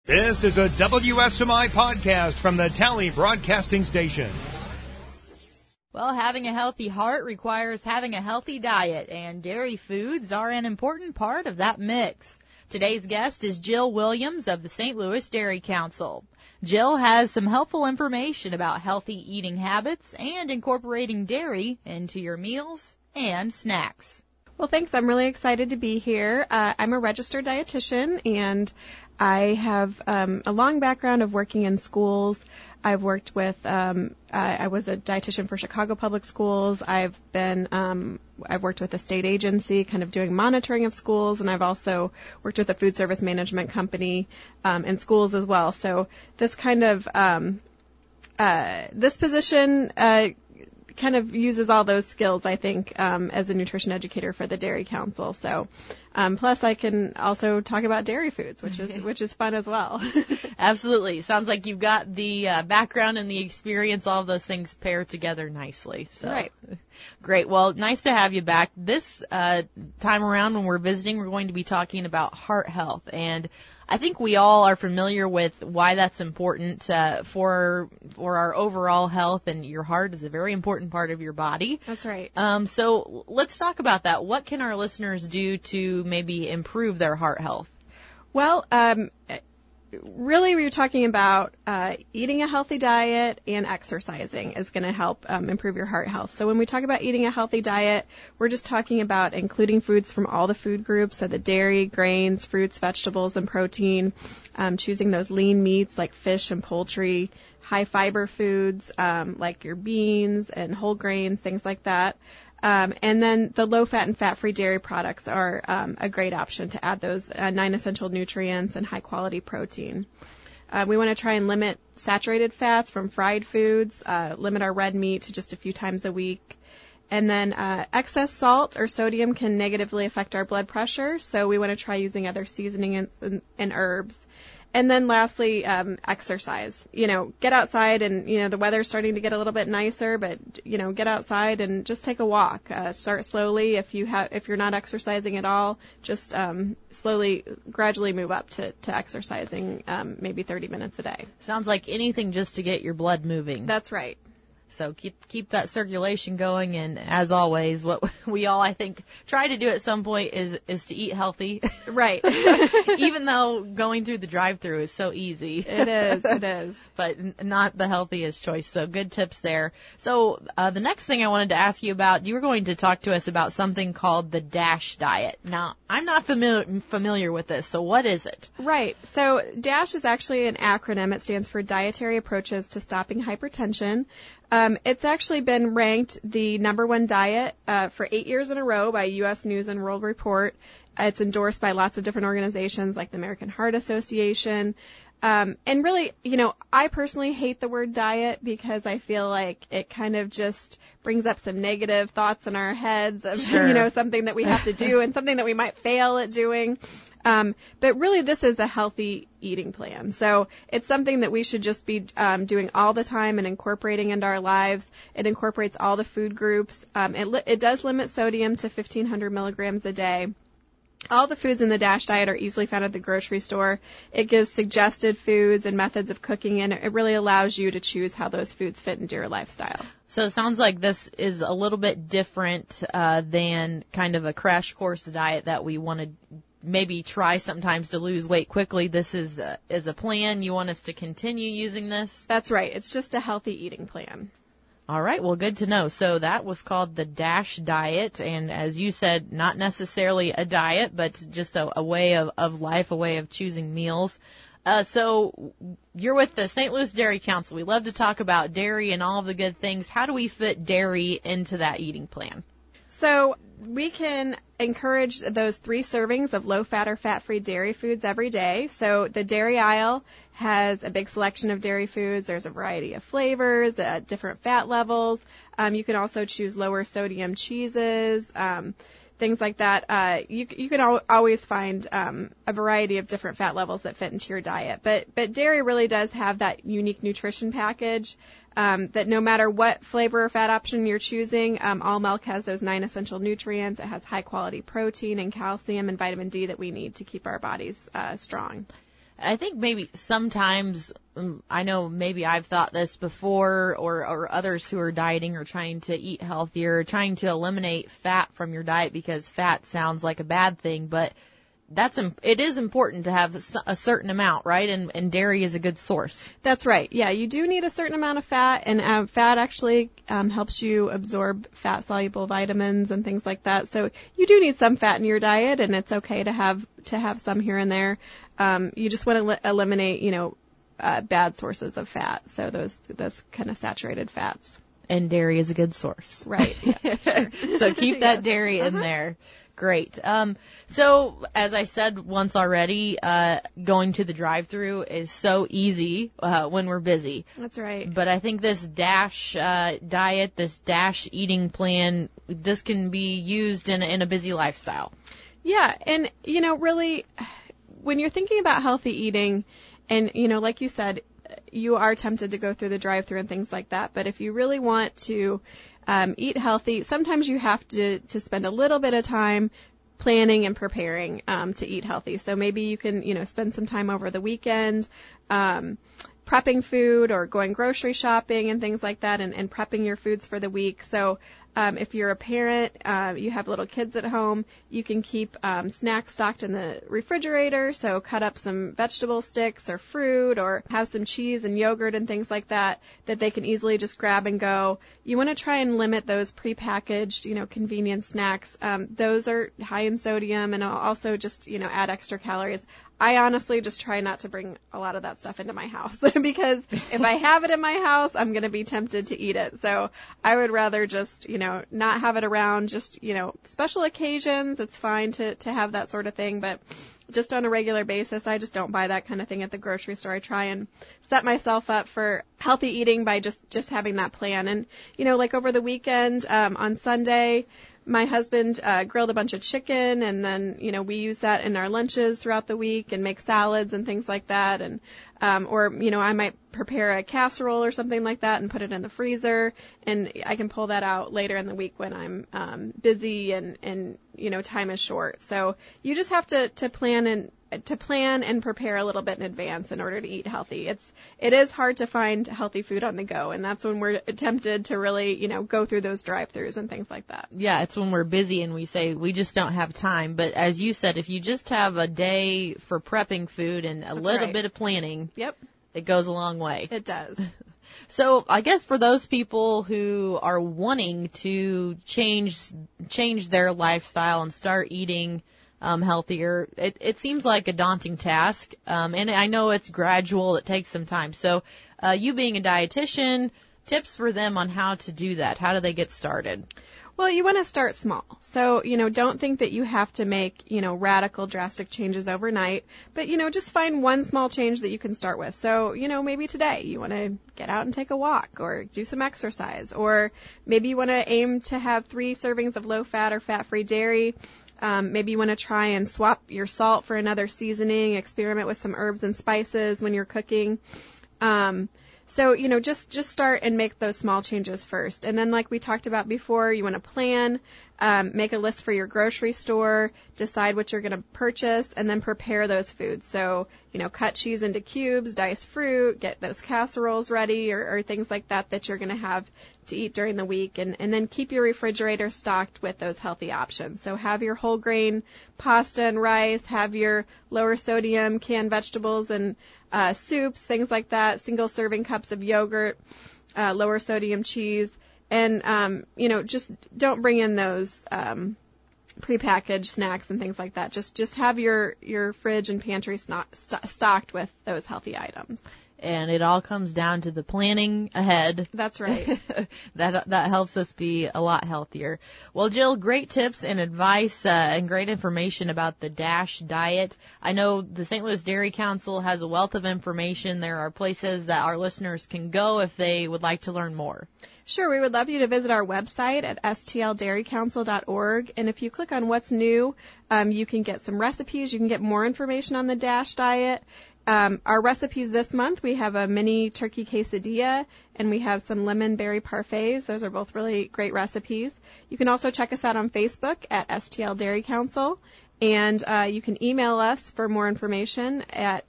This is a WSMI podcast from the Tally Broadcasting Station. Well, having a healthy heart requires having a healthy diet, and dairy foods are an important part of that mix. Today's guest is Jill Williams of the St. Louis Dairy Council. Jill has some helpful information about healthy eating habits and incorporating dairy into your meals and snacks. Well, thanks. I'm really excited to be here. I'm a registered dietitian, and I have a long background of working in schools. I've worked with, I was a dietitian for Chicago Public Schools. I've worked with a state agency kind of doing monitoring of schools, and I've also worked with a food service management company in schools as well. So this kind of, this position kind of uses all those skills, I think, as a nutrition educator for the Dairy Council. So, plus I can also talk about dairy foods, which is fun as well. Absolutely. Sounds like you've got the background and the experience. All of those things pair together nicely. So. Right. Great. Well, nice to have you back. This time around when we're visiting, we're going to be talking about heart health. And I think we all are familiar with why that's important for our overall health, and your heart is a very important part of your body. That's right. So let's talk about that. What can our listeners do to maybe improve their heart health? Well, really we're talking about eating a healthy diet and exercising is going to help improve your heart health. So when we talk about eating a healthy diet, we're just talking about including foods from all the food groups, so the dairy, grains, fruits, vegetables, and protein, choosing those lean meats like fish and poultry, high fiber foods like your beans and whole grains, things like that. And then the low-fat and fat-free dairy products are a great option to add those 9 essential nutrients and high-quality protein. We want to try and limit saturated fats from fried foods, limit our red meat to just a few times a week. And then excess salt or sodium can negatively affect our blood pressure, so we want to try using other seasonings and herbs. And then lastly, exercise. Get outside, and, the weather's starting to get a little bit nicer, but, get outside and just take a walk. Start slowly. If you're not exercising at all, just slowly, gradually move up to exercising, maybe 30 minutes a day. Sounds like anything just to get your blood moving. That's right. So keep that circulation going, and as always, what we all, I think, try to do at some point is to eat healthy. Right. Even though going through the drive-thru is so easy. It is. But not the healthiest choice, so good tips there. So the next thing I wanted to ask you about, you were going to talk to us about something called the DASH diet. Now, I'm not familiar with this, so what is it? Right. So DASH is actually an acronym. It stands for Dietary Approaches to Stopping Hypertension. It's actually been ranked the number one diet for 8 years in a row by U.S. News and World Report. It's endorsed by lots of different organizations like the American Heart Association. And really, I personally hate the word diet because I feel like it kind of just brings up some negative thoughts in our heads of, Sure. Something that we have to do and something that we might fail at doing. But really, this is a healthy eating plan. So it's something that we should just be doing all the time and incorporating into our lives. It incorporates all the food groups. It does limit sodium to 1,500 milligrams a day. All the foods in the DASH diet are easily found at the grocery store. It gives suggested foods and methods of cooking, and it really allows you to choose how those foods fit into your lifestyle. So it sounds like this is a little bit different than kind of a crash course diet that we want to maybe try sometimes to lose weight quickly. This is a plan. You want us to continue using this? That's right. It's just a healthy eating plan. All right. Well, good to know. So that was called the DASH diet. And as you said, not necessarily a diet, but just a way of life, a way of choosing meals. So you're with the St. Louis Dairy Council. We love to talk about dairy and all of the good things. How do we fit dairy into that eating plan? So we can encourage those 3 servings of low-fat or fat-free dairy foods every day. So the dairy aisle has a big selection of dairy foods. There's a variety of flavors, different fat levels. You can also choose lower sodium cheeses, things like that. You can always find a variety of different fat levels that fit into your diet. But dairy really does have that unique nutrition package that no matter what flavor or fat option you're choosing, all milk has those 9 essential nutrients. It has high-quality protein and calcium and vitamin D that we need to keep our bodies strong. I think maybe sometimes, I know maybe I've thought this before, or others who are dieting or trying to eat healthier, trying to eliminate fat from your diet because fat sounds like a bad thing, but it is important to have a certain amount, right? And dairy is a good source. That's right. Yeah, you do need a certain amount of fat, and fat actually helps you absorb fat-soluble vitamins and things like that. So you do need some fat in your diet, and it's okay to have some here and there. You just want to eliminate, bad sources of fat. So those kind of saturated fats. And dairy is a good source. Right. Yeah, sure. So keep that dairy in there. Great. So as I said once already, going to the drive-thru is so easy when we're busy. That's right. But I think this DASH diet, this DASH eating plan, this can be used in a busy lifestyle. Yeah, and really, when you're thinking about healthy eating, and like you said, you are tempted to go through the drive-thru and things like that. But if you really want to eat healthy, sometimes you have to spend a little bit of time planning and preparing to eat healthy. So maybe you can, spend some time over the weekend prepping food or going grocery shopping and things like that, and prepping your foods for the week. So if you're a parent, you have little kids at home, you can keep snacks stocked in the refrigerator. So cut up some vegetable sticks or fruit, or have some cheese and yogurt and things like that they can easily just grab and go. You want to try and limit those prepackaged, convenience snacks. Those are high in sodium and also just, add extra calories. I honestly just try not to bring a lot of that stuff into my house because if I have it in my house, I'm going to be tempted to eat it. So I would rather just, not have it around. Just, special occasions, it's fine to have that sort of thing, but just on a regular basis, I just don't buy that kind of thing at the grocery store. I try and set myself up for healthy eating by just having that plan. And, like over the weekend, on Sunday, my husband grilled a bunch of chicken, and then, we use that in our lunches throughout the week and make salads and things like that. And, or, I might prepare a casserole or something like that and put it in the freezer, and I can pull that out later in the week when I'm busy and time is short. So you just have to plan and prepare a little bit in advance in order to eat healthy. It is hard to find healthy food on the go, and that's when we're tempted to really, go through those drive-thrus and things like that. Yeah, it's when we're busy and we say we just don't have time. But as you said, if you just have a day for prepping food and a little bit of planning, yep, it goes a long way. It does. So I guess for those people who are wanting to change their lifestyle and start eating healthier, it seems like a daunting task, and I know it's gradual, it takes some time. So you being a dietitian, tips for them on how to do that. How do they get started? Well, you want to start small. So, don't think that you have to make, radical, drastic changes overnight, but, just find one small change that you can start with. So, maybe today you want to get out and take a walk or do some exercise, or maybe you want to aim to have 3 servings of low-fat or fat-free dairy. Maybe you want to try and swap your salt for another seasoning, experiment with some herbs and spices when you're cooking. So, just start and make those small changes first. And then, like we talked about before, you want to plan, make a list for your grocery store, decide what you're going to purchase, and then prepare those foods. So, cut cheese into cubes, dice fruit, get those casseroles ready, or things like that you're going to have to eat during the week. And then keep your refrigerator stocked with those healthy options. So have your whole grain pasta and rice, have your lower sodium canned vegetables and soups, things like that, single serving cups of yogurt, lower sodium cheese, and, just don't bring in those prepackaged snacks and things like that. Just have your fridge and pantry stocked with those healthy items. And it all comes down to the planning ahead. That's right. That helps us be a lot healthier. Well, Jill, great tips and advice and great information about the DASH diet. I know the St. Louis Dairy Council has a wealth of information. There are places that our listeners can go if they would like to learn more. Sure, we would love you to visit our website at stldairycouncil.org. And if you click on what's new, you can get some recipes. You can get more information on the DASH diet. Our recipes this month, we have a mini turkey quesadilla, and we have some lemon berry parfaits. Those are both really great recipes. You can also check us out on Facebook at STL Dairy Council. And you can email us for more information at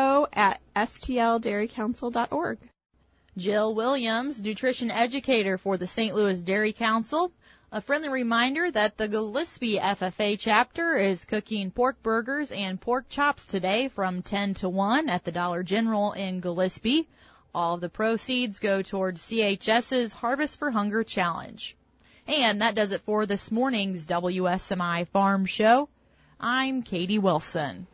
info@stldairycouncil.org. Jill Williams, nutrition educator for the St. Louis Dairy Council. A friendly reminder that the Gillespie FFA chapter is cooking pork burgers and pork chops today from 10 to 1 at the Dollar General in Gillespie. All of the proceeds go towards CHS's Harvest for Hunger Challenge. And that does it for this morning's WSMI Farm Show. I'm Katie Wilson.